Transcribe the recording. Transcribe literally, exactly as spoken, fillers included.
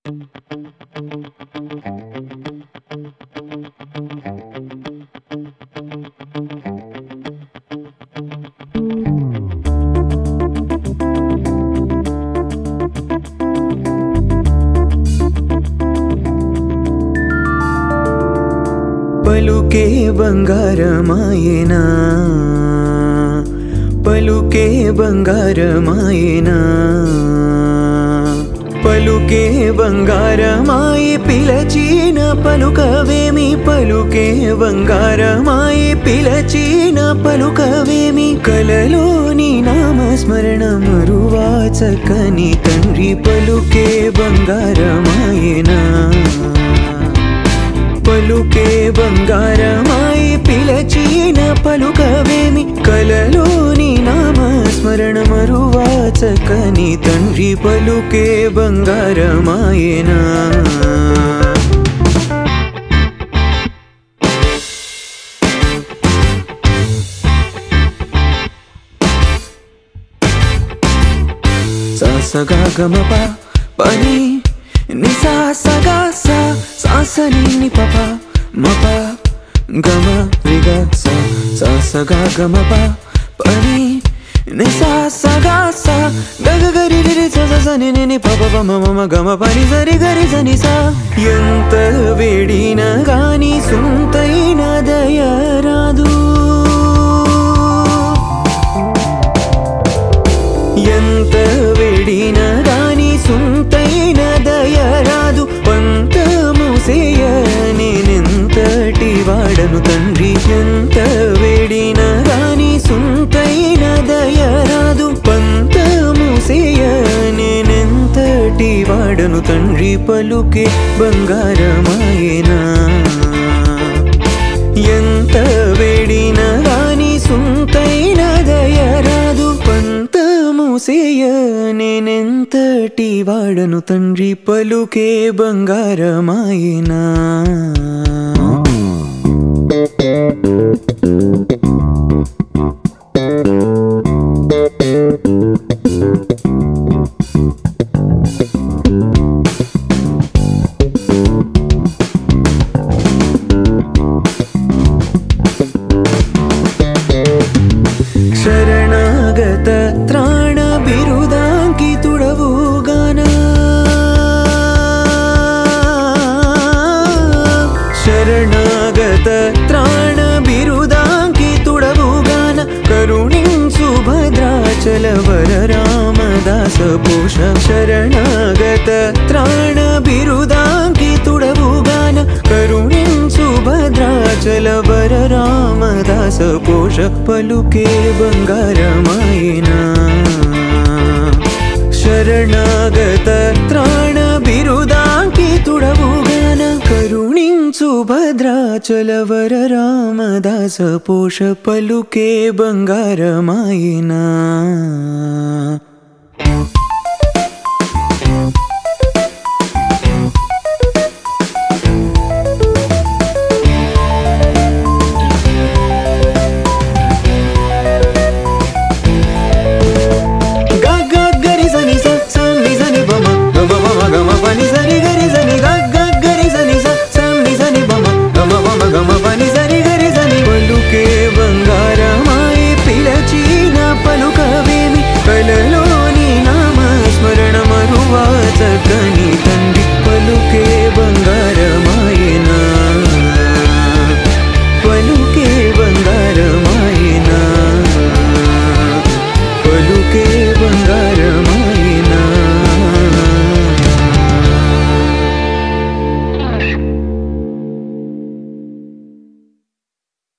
పలుకే బంగారమాయేనా పలుకే బంగారమాయేనా పలుకే బంగారమాయి పిలచిన పలుకవేమి పలుకే బంగారమాయి పిలచిన పలుకవేమి కలలోని నామస్మరణ మరువాచకని తండ్రి పలుకే బంగారమాయేనా పలుకే బంగారమాయి పిలచిన పలుకవేమి కలలోని నామస్మరణ మరువాచకని తండ్రి పలుకే బంగారమాయేనా ససగా గమప పని నిసా సగా సా సాసని ని పప మప గమ రిగ స ససగా గమప పని నిసా సగా సా గగ గరి రి స స ని ని పప పమ మమ గమ పని సరి గరి సని సా ఎంత వేడిన గాని సుంతైన దయరాదు ఎంత వేడిన గాని సుంతైన దయరాదు పంతము సేయ నేనెంతటి వాడను తండ్రి ఎంత వేడిన గాని సుంతైన దయరాదు పంతము సేయ నేనెంతటి వాడను తండ్రి పలుకే బంగారమాయేనా ఎంత వేడిన గాని సుంతైన దయరాదు పంతము సేయ నేనెంతటి వాడను తండ్రి పలుకే బంగారమాయేనా శరణాగత త్రాణ బిరుదాంకితుడవు గాన శరణాగత త్రాణ బిరుదాంకితుడవు గాన కరుణించు భద్రాచల వర రామదాస పోష శరణాగత త్రాణ బిరుదాంకితుడవు గాన కరుణించు భద్రాచల వర రామదాస పోష పలుకే బంగారమాయేనా శరణాగత త్రాణ బిరుదాంకితుడవు గాన కరుణించు భద్రాచల వర రామదాస పోష పలుకే బంగారమాయేనా